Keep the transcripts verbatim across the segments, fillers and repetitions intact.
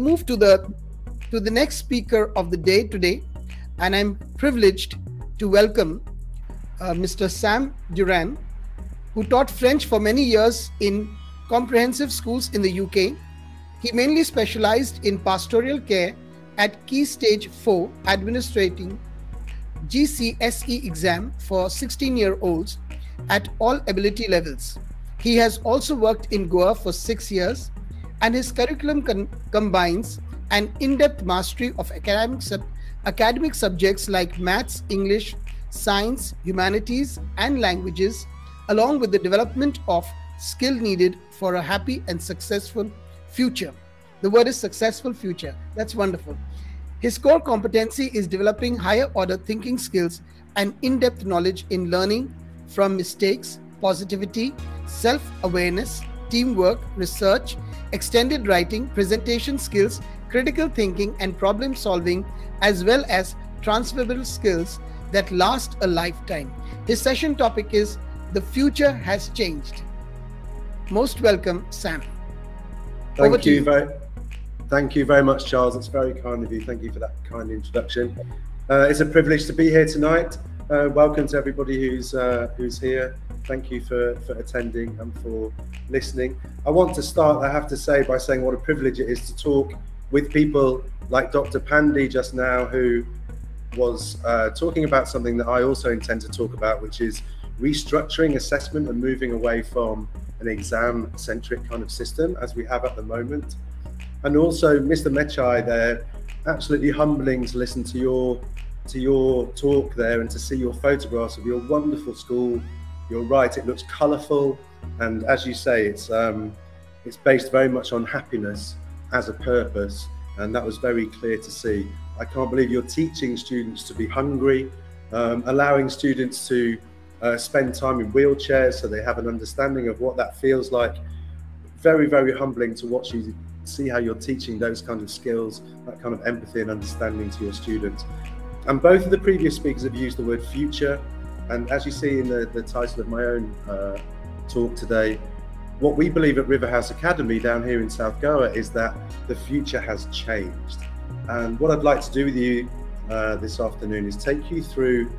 move to the to the next speaker of the day today, and I'm privileged to welcome uh, Mister Sam Duran, who taught French for many years in comprehensive schools in the U K. He mainly specialized in pastoral care at Key Stage four, administrating G C S E exam for sixteen-year-olds at all ability levels. He has also worked in Goa for six years, and his curriculum con- combines an in-depth mastery of academic, sub- academic subjects like maths, English, science, humanities, and languages, along with the development of skill needed for a happy and successful future. The word is successful future. That's wonderful. His core competency is developing higher order thinking skills and in-depth knowledge in learning from mistakes, positivity, self-awareness, teamwork, research, extended writing, presentation skills, critical thinking, and problem solving, as well as transferable skills that last a lifetime. His session topic is The Future Has Changed. Most welcome, Sam. Thank Over you, you. Very, thank you very much, Charles. It's very kind of you. Thank you for that kind introduction. Uh, it's a privilege to be here tonight. Uh, welcome to everybody who's uh, who's here. Thank you for, for attending and for listening. I want to start, I have to say, by saying what a privilege it is to talk with people like Doctor Pandey just now, who was uh, talking about something that I also intend to talk about, which is restructuring assessment and moving away from an exam-centric kind of system as we have at the moment. And also Mister Mechai there, absolutely humbling to listen to your to your talk there and to see your photographs of your wonderful school. You're right, it looks colourful, and as you say, it's um, it's based very much on happiness as a purpose, and that was very clear to see. I can't believe you're teaching students to be hungry, um, allowing students to uh, spend time in wheelchairs so they have an understanding of what that feels like. Very, very humbling to watch you see how you're teaching those kind of skills, that kind of empathy and understanding to your students. And both of the previous speakers have used the word future. And as you see in the, the title of my own uh, talk today, what we believe at Riverhouse Academy down here in South Goa is that the future has changed. And what I'd like to do with you uh, this afternoon is take you through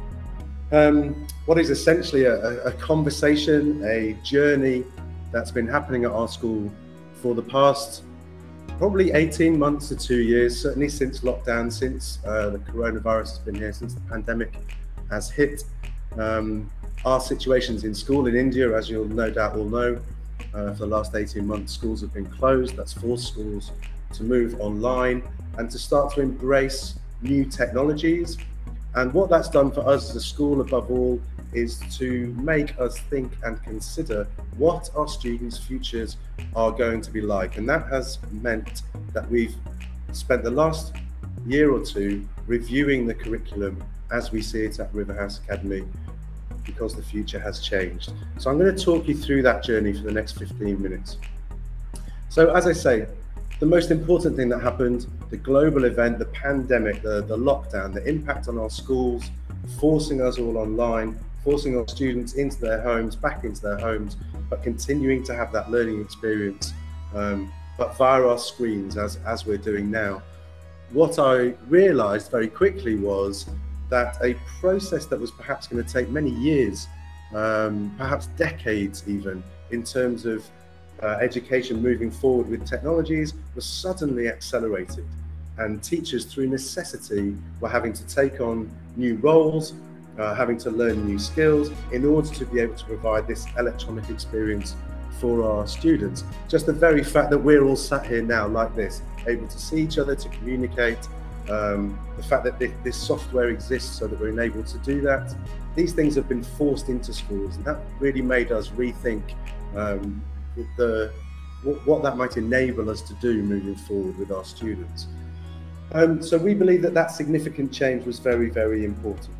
um, what is essentially a, a conversation, a journey that's been happening at our school for the past probably eighteen months to two years, certainly since lockdown, since uh, the coronavirus has been here, since the pandemic has hit. Um, our situations in school in India, as you'll no doubt all know, uh, for the last eighteen months, schools have been closed. That's forced schools to move online and to start to embrace new technologies. And what that's done for us as a school, above all, is to make us think and consider what our students' futures are going to be like. And that has meant that we've spent the last year or two reviewing the curriculum as we see it at Riverhouse Academy, because the future has changed. So I'm going to talk you through that journey for the next fifteen minutes. So as I say, the most important thing that happened, the global event, the pandemic, the, the lockdown, the impact on our schools, forcing us all online, forcing our students into their homes, back into their homes, but continuing to have that learning experience, um, but via our screens as, as we're doing now. What I realized very quickly was that a process that was perhaps going to take many years, um, perhaps decades even, in terms of uh, education moving forward with technologies, was suddenly accelerated. And teachers, through necessity, were having to take on new roles, uh, having to learn new skills in order to be able to provide this electronic experience for our students. Just the very fact that we're all sat here now like this, able to see each other, to communicate, um, the fact that this, this software exists so that we're enabled to do that, these things have been forced into schools, and that really made us rethink um, the, what, what that might enable us to do moving forward with our students. Um, so we believe that that significant change was very, very important.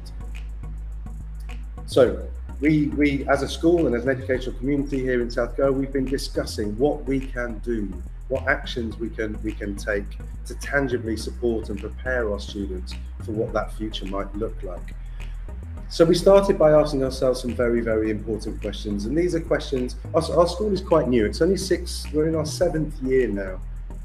So we, we, as a school and as an educational community here in South Goa, we've been discussing what we can do, what actions we can we can take to tangibly support and prepare our students for what that future might look like. So we started by asking ourselves some very, very important questions, and these are questions. Our, our school is quite new. It's only six. We're in our seventh year now.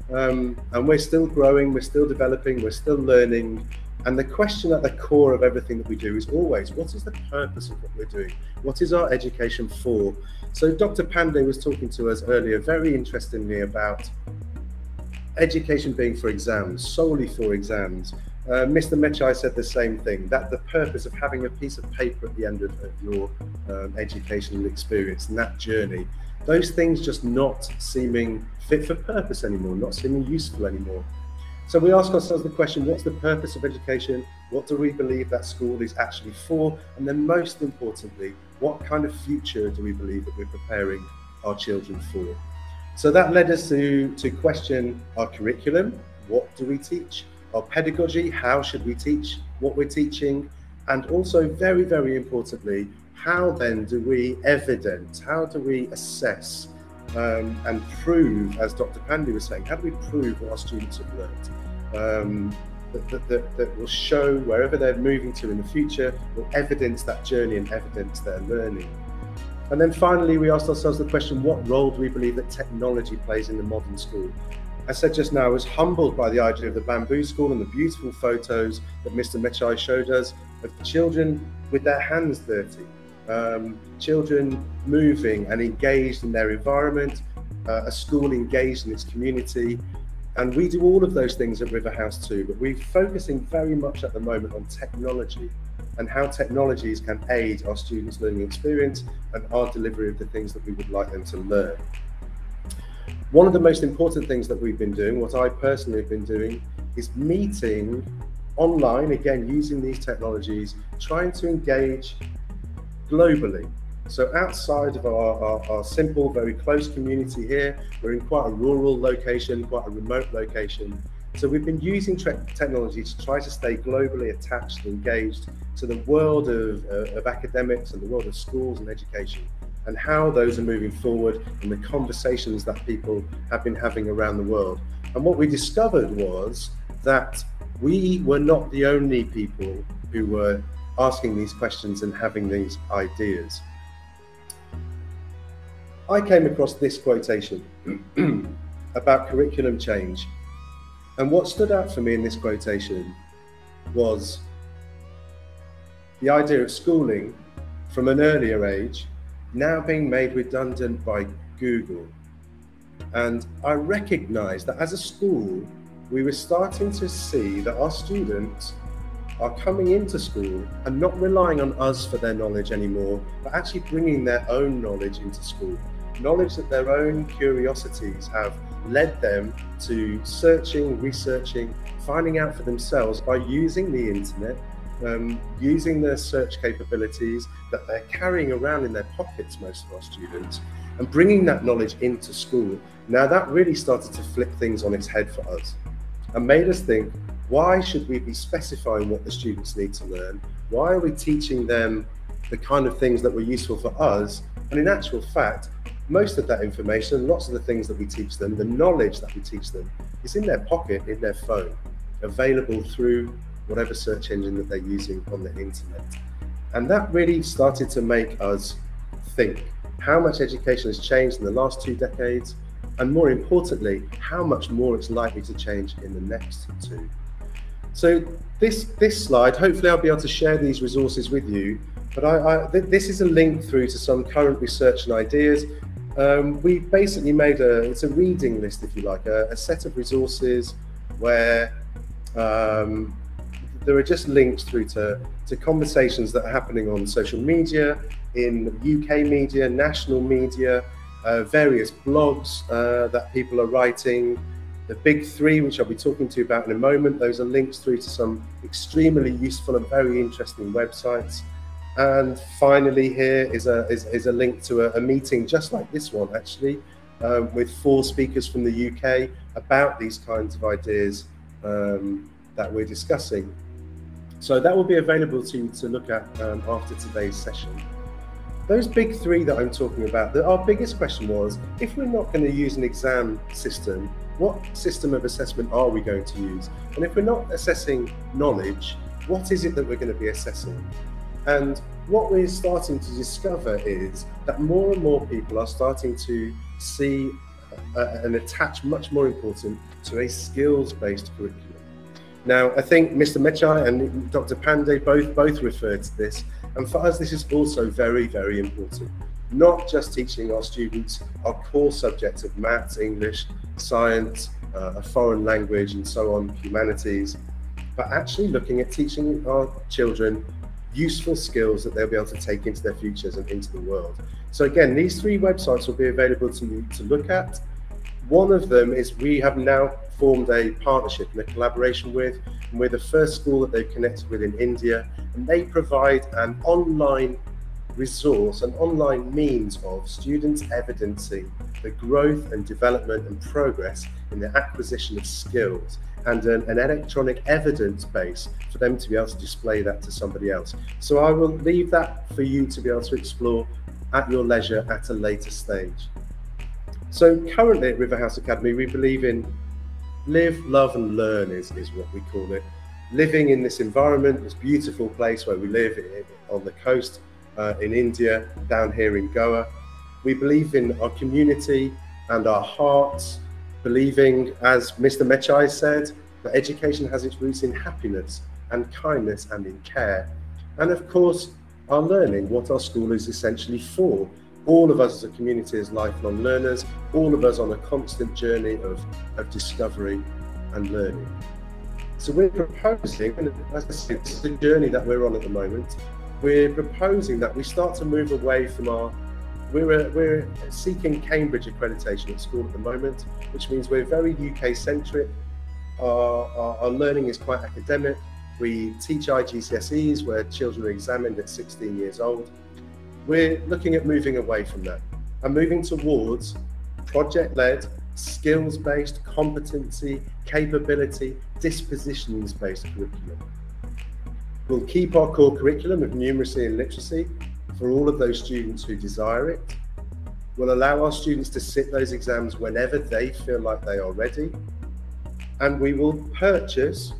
Um, and we're still growing, we're still developing, we're still learning. And the question at the core of everything that we do is always, what is the purpose of what we're doing? What is our education for? So Doctor Pandey was talking to us earlier, very interestingly, about education being for exams, solely for exams. Uh, Mister Mechai said the same thing, that the purpose of having a piece of paper at the end of, of your um, educational experience and that journey, those things just not seeming fit for purpose anymore, not seeming useful anymore. So we ask ourselves the question, what's the purpose of education? What do we believe that school is actually for? And then most importantly, what kind of future do we believe that we're preparing our children for? So that led us to, to question our curriculum. What do we teach? Our pedagogy, how should we teach what we're teaching? And also very, very importantly, how then do we evidence, how do we assess um, and prove, as Doctor Pandey was saying, how do we prove what our students have learned? Um, that, that, that, that will show wherever they're moving to in the future, will evidence that journey and evidence their learning. And then finally, we asked ourselves the question, what role do we believe that technology plays in the modern school? I said just now, I was humbled by the idea of the bamboo school and the beautiful photos that Mister Mechai showed us of children with their hands dirty, um, children moving and engaged in their environment, uh, a school engaged in its community. And we do all of those things at Riverhouse too, but we're focusing very much at the moment on technology and how technologies can aid our students' learning experience and our delivery of the things that we would like them to learn. One of the most important things that we've been doing, what I personally have been doing, is meeting online, again, using these technologies, trying to engage globally. So outside of our, our, our simple, very close community here, we're in quite a rural location, quite a remote location. So we've been using technology to try to stay globally attached and engaged to the world of, uh, of academics and the world of schools and education, and how those are moving forward and the conversations that people have been having around the world. And what we discovered was that we were not the only people who were asking these questions and having these ideas. I came across this quotation about curriculum change. And what stood out for me in this quotation was the idea of schooling from an earlier age now being made redundant by Google. And I recognized that as a school, we were starting to see that our students are coming into school and not relying on us for their knowledge anymore, but actually bringing their own knowledge into school. Knowledge that their own curiosities have led them to searching, researching, finding out for themselves by using the internet, um, using their search capabilities that they're carrying around in their pockets, most of our students, and bringing that knowledge into school. Now that really started to flip things on its head for us and made us think, why should we be specifying what the students need to learn? Why are we teaching them the kind of things that were useful for us? And in actual fact, most of that information, lots of the things that we teach them, the knowledge that we teach them, is in their pocket, in their phone, available through whatever search engine that they're using on the internet. And that really started to make us think how much education has changed in the last two decades, and more importantly, how much more it's likely to change in the next two. So this, this slide, hopefully I'll be able to share these resources with you, but I, I, th this is a link through to some current research and ideas. Um, we basically made a, it's a reading list, if you like, a, a set of resources where um, there are just links through to, to conversations that are happening on social media, in U K media, national media, uh, various blogs uh, that people are writing. The big three, which I'll be talking to you about in a moment, those are links through to some extremely useful and very interesting websites. And finally here is a, is, is a link to a, a meeting just like this one, actually, um, with four speakers from the U K about these kinds of ideas um, that we're discussing. So that will be available to you to look at um, after today's session. Those big three that I'm talking about, the, our biggest question was, if we're not going to use an exam system, what system of assessment are we going to use? And if we're not assessing knowledge, what is it that we're going to be assessing? And what we're starting to discover is that more and more people are starting to see uh, and attach much more important to a skills-based curriculum. Now, I think Mister Mechai and Doctor Pandey both, both referred to this, and for us this is also very, very important. Not just teaching our students our core subjects of maths, English, science, uh, a foreign language and so on, humanities, but actually looking at teaching our children useful skills that they'll be able to take into their futures and into the world. So again, these three websites will be available to you to look at. One of them is we have now formed a partnership and a collaboration with, and we're the first school that they've connected with in India, and they provide an online resource, an online means of students evidencing the growth and development and progress in the acquisition of skills, and an, an electronic evidence base for them to be able to display that to somebody else. So I will leave that for you to be able to explore at your leisure at a later stage. So currently at Riverhouse Academy, we believe in live, love and learn is, is what we call it. Living in this environment, this beautiful place where we live on the coast uh, in India, down here in Goa. We believe in our community and our hearts, believing, as Mister Mechai said, that education has its roots in happiness and kindness and in care. And of course, our learning, what our school is essentially for. All of us as a community as lifelong learners, all of us on a constant journey of, of discovery and learning. So we're proposing, and as I said, this is a journey that we're on at the moment, we're proposing that we start to move away from our, we're, a, we're seeking Cambridge accreditation at school at the moment, which means we're very U K centric, our, our, our learning is quite academic, we teach I G C S Es where children are examined at sixteen years old. We're looking at moving away from that and moving towards project-led, skills-based, competency, capability, dispositions-based curriculum. We'll keep our core curriculum of numeracy and literacy for all of those students who desire it. We'll allow our students to sit those exams whenever they feel like they are ready. And we will purchase,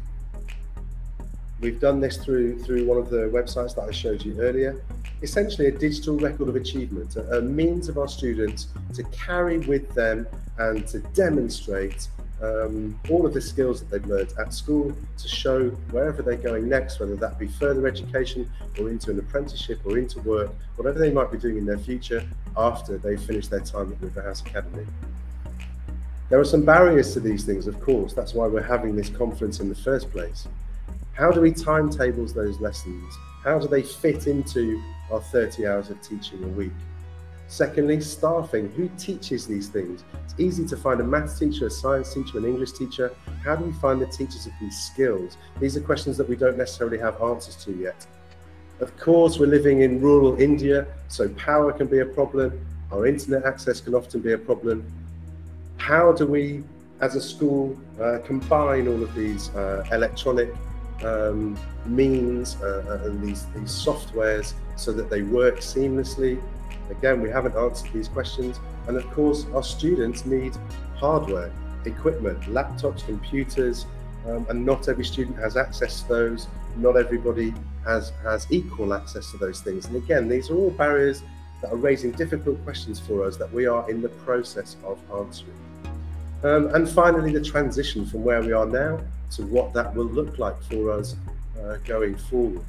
we've done this through, through one of the websites that I showed you earlier, essentially a digital record of achievement, a, a means of our students to carry with them and to demonstrate um, all of the skills that they've learned at school to show wherever they're going next, whether that be further education or into an apprenticeship or into work, whatever they might be doing in their future after they've finished their time at Riverhouse Academy. There are some barriers to these things, of course. That's why we're having this conference in the first place. How do we timetable those lessons? How do they fit into our thirty hours of teaching a week? Secondly, staffing. Who teaches these things? It's easy to find a maths teacher, a science teacher, an English teacher. How do we find the teachers of these skills? These are questions that we don't necessarily have answers to yet. Of course, we're living in rural India, so power can be a problem. Our internet access can often be a problem. How do we, as a school, uh, combine all of these uh, electronic um, means uh, and these, these softwares so that they work seamlessly? Again, we haven't answered these questions. And of course, our students need hardware, equipment, laptops, computers, um, and not every student has access to those. Not everybody has, has equal access to those things. And again, these are all barriers that are raising difficult questions for us that we are in the process of answering. Um, and finally, the transition from where we are now to what that will look like for us uh, going forward.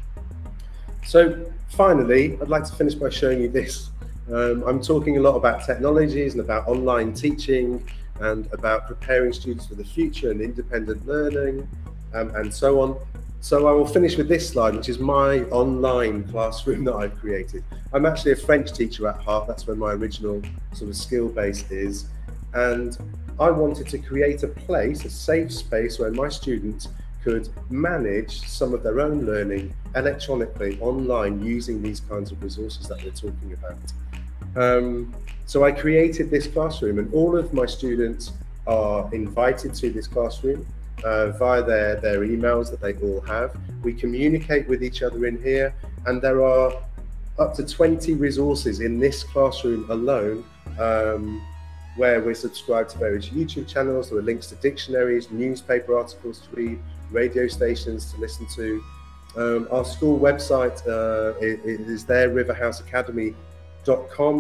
So finally, I'd like to finish by showing you this. Um, I'm talking a lot about technologies and about online teaching and about preparing students for the future and independent learning um, and so on. So I will finish with this slide, which is my online classroom that I've created. I'm actually a French teacher at heart. That's where my original sort of skill base is. And I wanted to create a place, a safe space where my students could manage some of their own learning electronically online using these kinds of resources that we're talking about. Um, so I created this classroom, and all of my students are invited to this classroom uh, via their, their emails that they all have. We communicate with each other in here, and there are up to twenty resources in this classroom alone um, where we're subscribed to various YouTube channels. There are links to dictionaries, newspaper articles to read, radio stations to listen to. Um, our school website uh, is there, riverhouse academy dot com.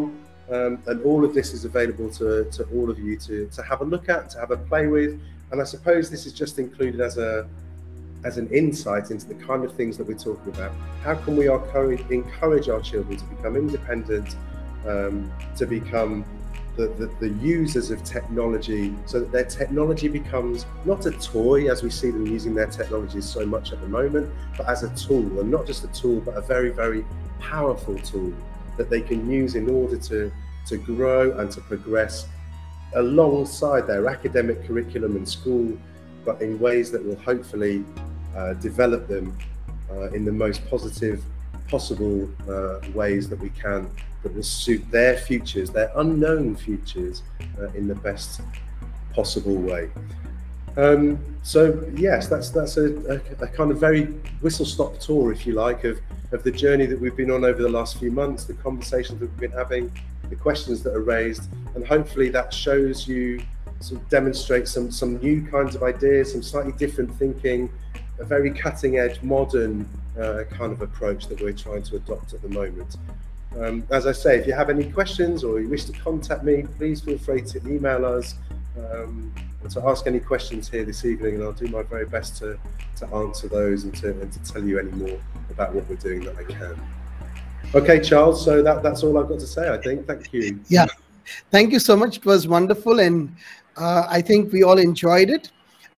Um, and all of this is available to, to all of you to, to have a look at, to have a play with. And I suppose this is just included as a as an insight into the kind of things that we're talking about. How can we encourage our children to become independent, um, to become the, the, the users of technology, so that their technology becomes not a toy, as we see them using their technologies so much at the moment, but as a tool, and not just a tool, but a very, very powerful tool that they can use in order to, to grow and to progress alongside their academic curriculum in school, but in ways that will hopefully uh, develop them uh, in the most positive possible uh, ways that we can, that will suit their futures, their unknown futures, uh, in the best possible way. Um, so yes, that's that's a, a, a kind of very whistle-stop tour, if you like, of, of the journey that we've been on over the last few months, the conversations that we've been having, the questions that are raised, and hopefully that shows you, sort of demonstrates some, some new kinds of ideas, some slightly different thinking, a very cutting-edge, modern uh, kind of approach that we're trying to adopt at the moment. Um, as I say, if you have any questions or you wish to contact me, please feel free to email us um, and to ask any questions here this evening, and I'll do my very best to, to answer those and to, and to tell you any more about what we're doing that I can. Okay, Charles, so that, that's all I've got to say, I think. Thank you. Yeah, thank you so much. It was wonderful, and uh, I think we all enjoyed it.